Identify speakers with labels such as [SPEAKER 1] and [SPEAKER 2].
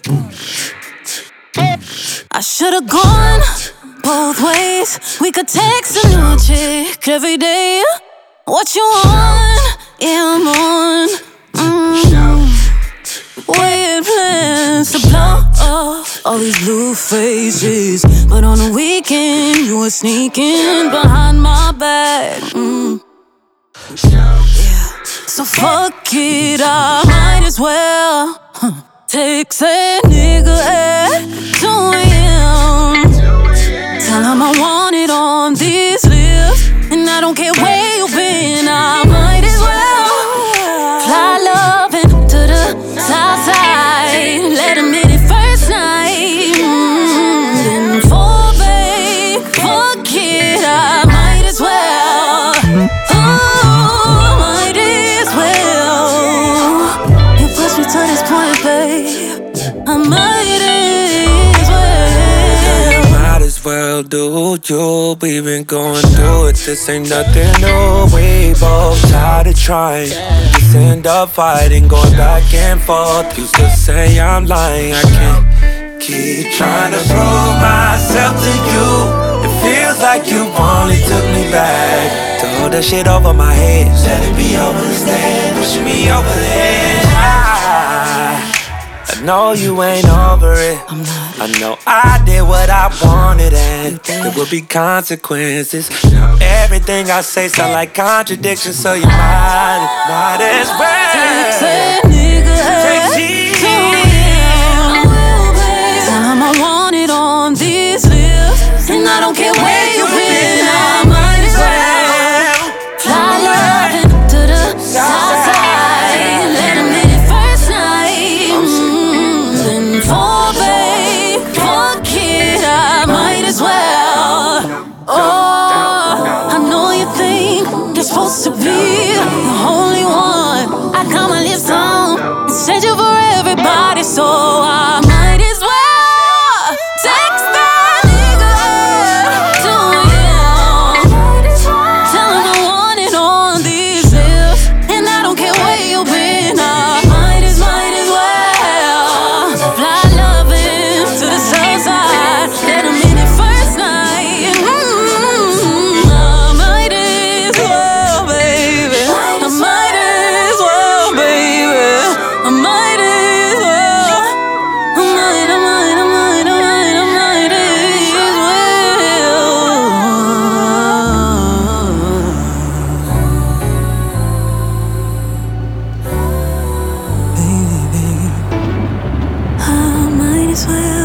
[SPEAKER 1] I should've gone both ways. We could text a new chick every day. What you want? Yeah, I'm on. We had plans to blow up all these blue faces, but on the weekend you were sneaking behind my back. Yeah. So fuck it, I might as well text that nigga at 2 a.m. Tell him I want it on these lips, and I don't care where you been. I might as well fly loving to the south side. Let him hit it first night. Then fall, babe, fuck it, I might as well. Oh, might as well. You pushed me to this point, babe. I might as well.
[SPEAKER 2] Might as well do you. We've been going through it. This ain't nothing new. We both tired of trying. Just end up fighting, going back and forth. Used to say I'm lying. I can't keep trying to prove myself to you. It feels like you only took me back to hold that shit over my head. Let it be over instead, pushing me over the edge. I know you ain't over it.
[SPEAKER 1] I'm not.
[SPEAKER 2] I know I did what I wanted and there will be consequences. Everything I say sound like contradictions, so you might as well
[SPEAKER 1] Text that nigga at 2 a.m. Tell him I want it on these lips, and I don't care where you been. I might as well fly loving to the south side. Let him hit it first night. Then fall, babe, fuck it, I might as well. Oh, I know you think you're supposed to be the only one. I got my lips on and said you for everybody, so I might as well text that nigga at 2 a.m. Tell him I want it on these lips, and I don't care where you been. I might as well fly loving to the south side. Let him in it first night. I might as well, baby. I might as well, baby. I might as well. I might as well. Baby, I might as well.